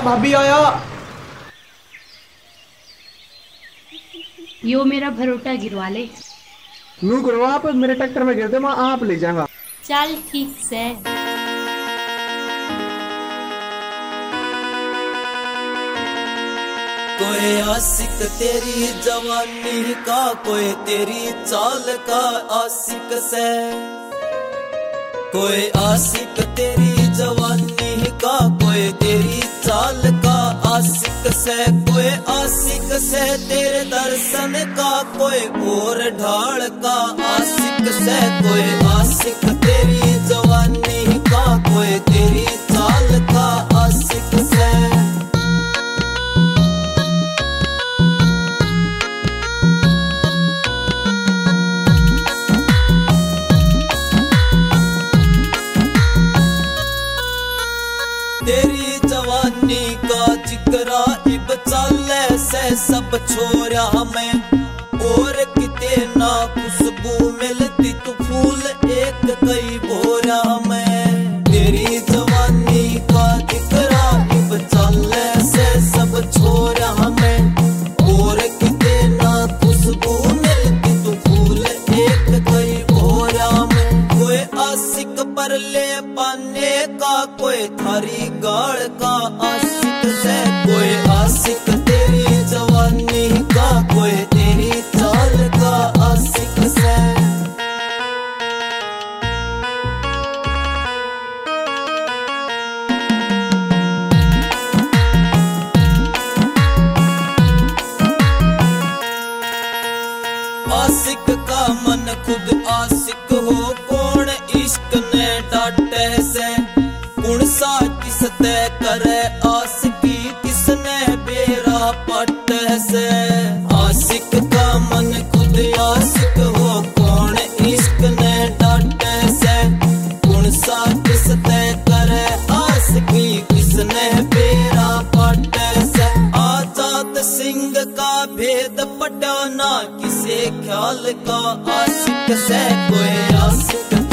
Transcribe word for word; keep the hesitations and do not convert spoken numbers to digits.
भाभी आया। यो मेरा भरोटा गिरवा ले। नू करो आप मेरे ट्रैक्टर में गिर दे, मैं आप ले जाऊंगा। चल ठीक से। कोई आशिक तेरी जवानी का, कोई तेरी चाल का आशिक से। कोई आशिक तेरी जवानी का, कोई तेरी चाल का आशिक से। कोई आशिक से तेरे दर्शन का, कोई और ढाल का आशिक से। कोई आशिक तेरी जवानी का, कोई तेरी चाल का आशिक से। तेरी जवानी का जिक्रा इब चाले से सब छोरा में, और किते ना खुशबू मिलती तू फूल एक कई बोरा में। तेरी जवानी का जिक्रा इब चाले से सब छोरा में, और किते ना खुशबू मिलती तू फूल एक कई बोरा में। कोई आशिक पर ले पाने का, कोई थारी गाड़ का आशिक से। कोई आशिक तेरी जवानी का, कोई तेरी चाल का आशिक से। आशिक का मन खुद आशिक हो, कौन इश्क ने डांटे से। कौन सा किस तय करे आशिकी, किसने बेरा पट से। आशिक का मन खुद आशिक हो, कौन इश्क ने डांटे से। कौन सा किस तय करे आशिकी, किसने बेरा पट से। आजाद सिंह का भेद पटाना किसे ख्याल का आशिक से। कोई आशिक